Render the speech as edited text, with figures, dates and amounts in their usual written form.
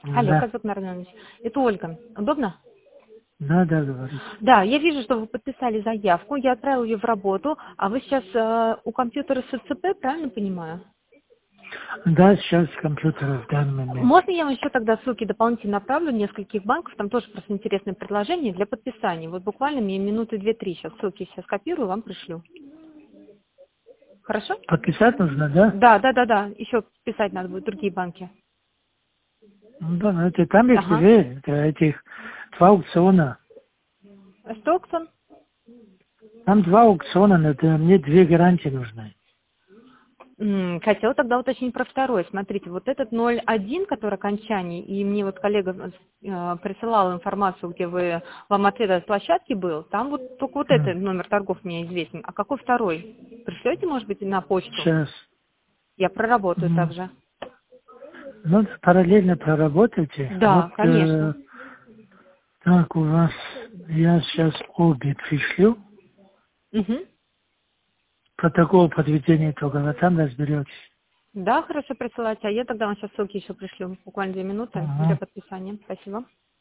Алло, Да, Казбек Нарнанович. Это Ольга. Удобно? да, говорите. Да, я вижу, что вы подписали заявку, я отправила ее в работу, а вы сейчас у компьютера СЦП, правильно понимаю? Да, сейчас компьютер в данный момент. Можно я вам еще тогда ссылки дополнительно направлю нескольких банков, там тоже просто интересные предложения для подписания. Вот буквально мне минуты 2-3 сейчас ссылки сейчас копирую, вам пришлю. Хорошо? Подписать нужно, да? Да. Еще писать надо будет другие банки. Ну да, но это там их Ага. две, это этих два аукциона. Стоксон? Там два аукциона, но это мне две гарантии нужны. Хотела тогда уточнить про второй. Смотрите, вот этот 0.1, который окончание, и мне вот коллега присылала информацию, где вам ответ от площадки был, там вот только вот этот номер торгов мне известен. А какой второй? Пришлете, может быть, на почту? Сейчас. Я проработаю также. Ну, параллельно проработайте. Да, Вот конечно. так у вас, я сейчас обе пришлю. Мгм. Протокол подведения итогов, а там разберетесь. Да, хорошо, присылайте. А я тогда вам сейчас ссылки еще пришлю. Буквально 2 минуты для Ага. подписания. Спасибо.